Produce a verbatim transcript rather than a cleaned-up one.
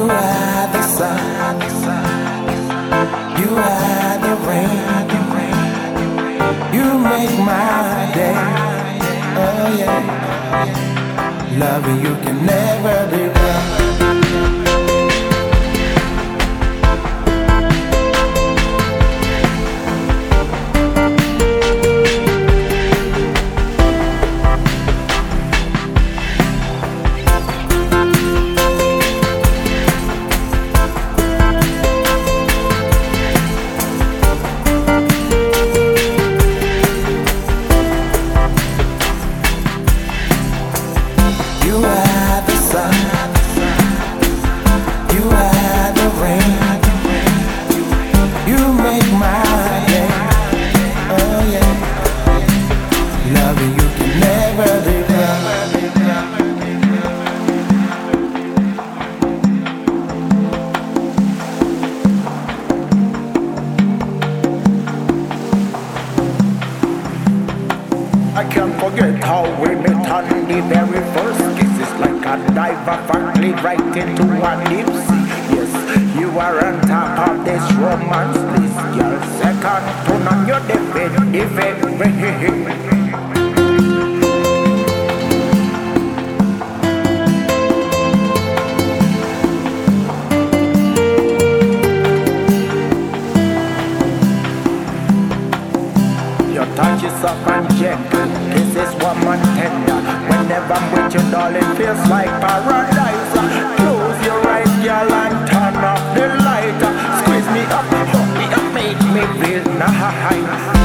are the sun, you are the rain, you make my day. Oh yeah, loving you can never be wrong. You are the sun, you are the rain, you make my day. Oh yeah, loving you can never be wrong. I can't forget how we met on the very first kiss. It's like a diver frankly right into a deep sea. Yes, you are on top of this romance list. Girl, second to none, you're the defect. Your touch is soft and gentle, this is woman tender. Whenever I'm with you, darling, feels like paradise. Close your eyes, girl, and turn off the light. Squeeze me up, hold me up, make me feel nice.